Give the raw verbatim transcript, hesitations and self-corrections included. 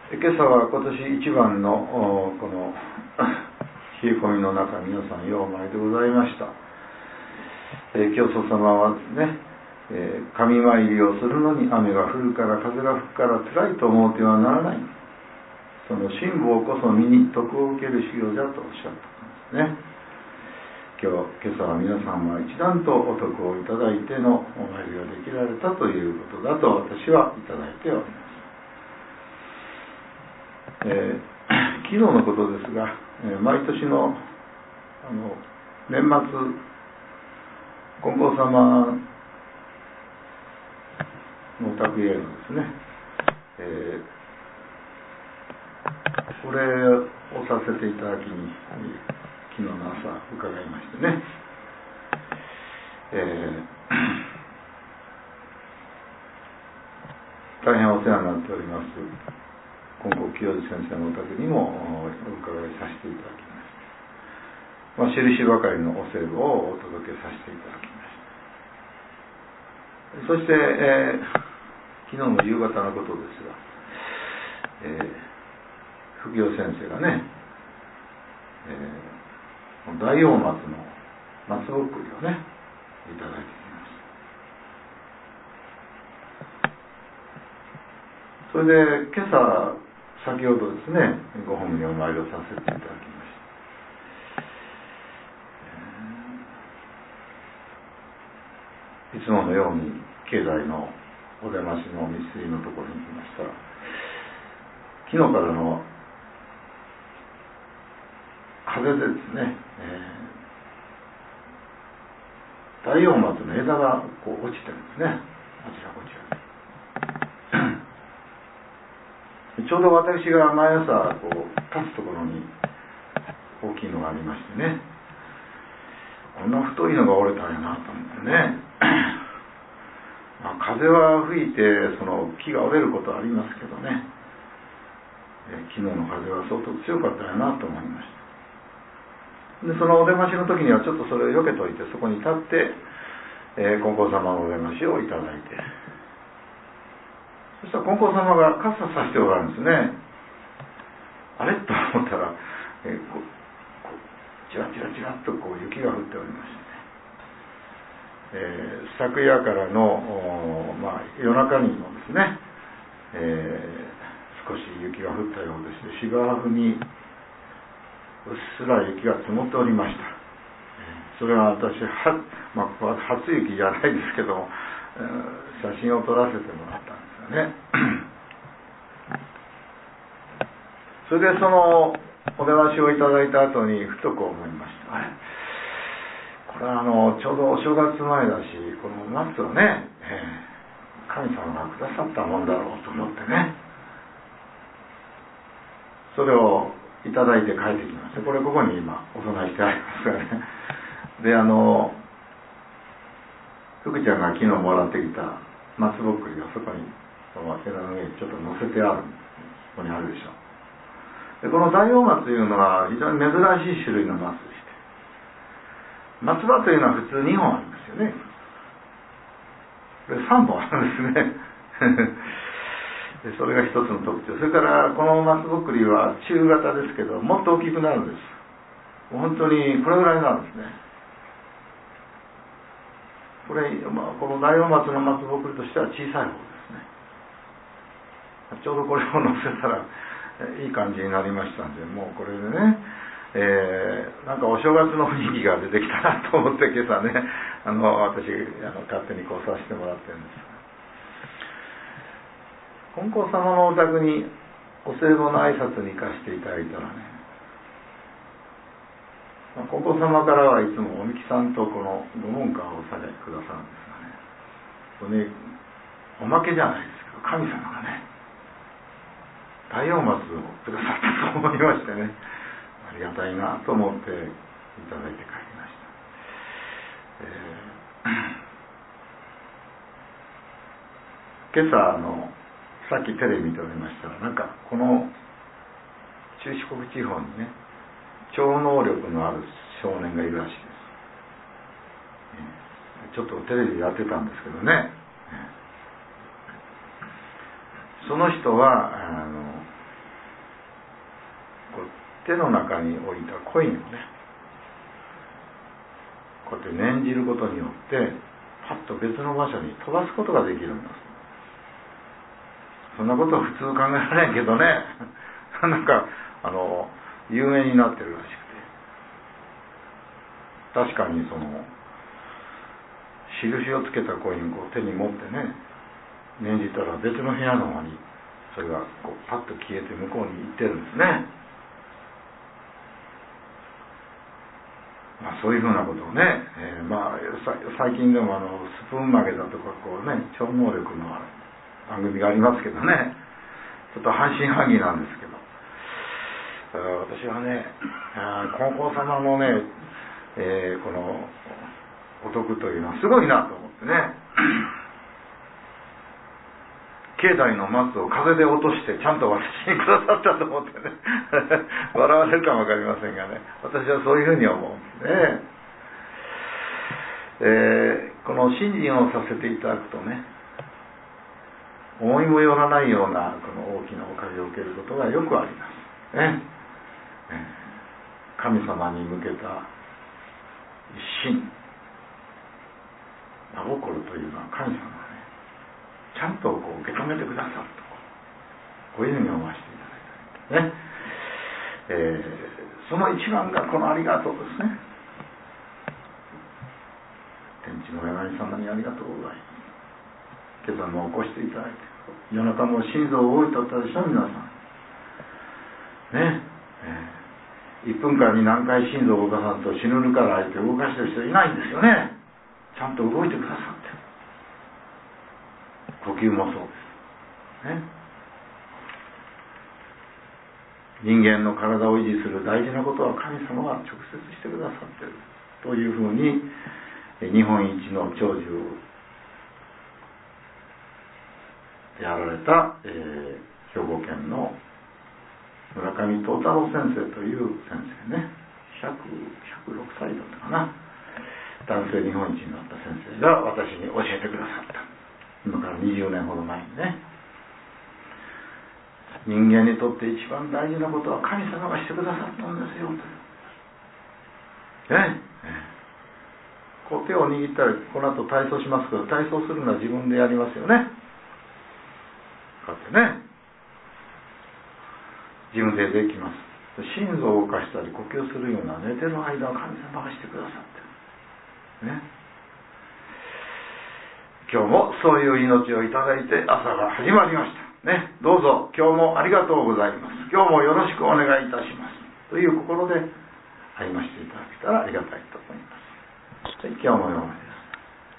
今朝は今年一番のこの冷え込みの中、皆さんようお参りでございました。えー、教祖様はですね、えー、神参りをするのに雨が降るから風が吹くから辛いと思ってはならない、その辛抱こそ身に徳を受ける修行だとおっしゃったんですね。今日今朝は皆さんは一段とお徳をいただいてのお参りができられたということだと私はいただいております。えー、昨日のことですが、えー、毎年の、あの年末金光様のお宅へのですね、えー、お礼をさせていただきに昨日の朝伺いましてね、えー、大変お世話になっております金光清次先生のお宅にもお伺いさせていただきました。まあ、印ばかりのお歳暮をお届けさせていただきました。そして、えー、昨日の夕方のことですが、えー、福行先生がね、えー、大王松の松ぼっくりをねいただいてきました。それで今朝先ほどですね、ご本にお参りをさせていただきました。いつものように境内のお出ましの密水のところに行きましたら、昨日からの風でですね、えー、大王松の枝がこう落ちてるんですね、あちらこちらに。ちょうど私が毎朝こう立つところに大きいのがありましてね、こんな太いのが折れたんやなと思ってね、まあ、風は吹いてその木が折れることはありますけどね、え昨日の風は相当強かったんやなと思いました。でそのお出ましの時にはちょっとそれを避けといてそこに立って、えー、金光様のお出ましをいただいて、そしたら金光様が傘さしておられるんですね。あれと思ったら、えー、ここチラチラチラっとこう雪が降っておりまして、えー、昨夜からの、まあ、夜中にもですね、えー、少し雪が降ったようでして、芝生にうっすら雪が積もっておりました。それは私は、まあ、初雪じゃないですけども、写真を撮らせてもらったんですよね。それでそのお出ましをいただいた後にふとこう思いました。あれこれはあのちょうどお正月前だし、この松をね、えー、神様がくださったもんだろうと思ってね、それをいただいて帰ってきました。これここに今お供えしてありますがね。であの福ちゃんが昨日もらってきた松ぼっくりがそこにその枝の上にちょっと乗せてある、ここにあるでしょう。でこの大王松というのは非常に珍しい種類の松でして、松葉というのは普通にほんありますよね。これさんぼんあるんですね。でそれが一つの特徴。それからこの松ぼっくりは中型ですけど、もっと大きくなるんです。本当にこれぐらいなんですね。これ、まあ、この大王松の松ぼっくりとしては小さい方ですね。ちょうどこれを乗せたらいい感じになりましたんで、もうこれでね、えー、なんかお正月の雰囲気が出てきたなと思って今朝ね、あの私あの勝手にこうさせてもらってるんです。金光様のお宅にお歳暮の挨拶に行かせていただいたらね、金光様からはいつもおみきさんとこのご門下をおされくださるんですがね、これねおまけじゃないですけど、神様がね大王松をくださったと思いましてね、ありがたいなと思っていただいて帰りました。えー、今朝あのさっきテレビ見ておりましたら、なんかこの中四国地方にね超能力のある少年がいるらしいです。ちょっとテレビやってたんですけどね、その人はあの手の中に置いたコインをね、こうやって念じることによってパッと別の場所に飛ばすことができるんです。そんなことは普通考えられんけどねなんかあの有名になってるらしくて、確かにその印をつけたコインを手に持ってね念じたら別の部屋の方にそれがこうパッと消えて向こうに行ってるんですね。まあ、そういうふうなことをね、えー、まあ最近でもあのスプーン曲げだとかこうね超能力のある番組がありますけどね、ちょっと半信半疑なんですけど、私はね金光様のね、えー、このお得というのはすごいなと思ってね境内の松を風で落としてちゃんと私にくださったと思ってね笑われるかもわかりませんがね、私はそういうふうに思うんですね。えー、この信心をさせていただくとね、思いもよらないようなこの大きなおかげを受けることがよくありますね。神様に向けた一心真心というのは神様がねちゃんとこう受け止めてくださると、こういうふうに思わせていただいたね、えー、その一番がこのありがとうですね。天地の柳様にありがとうございます。今朝も起こしていただいて、夜中も心臓を動いておったでしょ皆さんね、えー、いっぷんかんに何回心臓を動かさんと死ぬるから相手動かしてる人いないんですよね。ちゃんと動いてくださってる。呼吸もそうですね。人間の体を維持する大事なことは神様が直接してくださっているというふうに日本一の長寿でやられた、えー、兵庫県の村上東太郎先生という先生ね、ひゃく、ひゃくろくさいだったかな、男性日本一になった先生が私に教えてくださった。今からにじゅうねんほど前にね、人間にとって一番大事なことは神様がしてくださったんですよというね。こう手を握ったらこの後体操しますけど、体操するのは自分でやりますよね。こうやってね自分でできます。心臓を動かしたり呼吸するような寝てる間は神様がしてくださってるね。今日もそういう命をいただいて朝が始まりましたね。どうぞ今日もありがとうございます。今日もよろしくお願いいたしますという心で励ましていただけたらありがたいと思います。今日もよろしく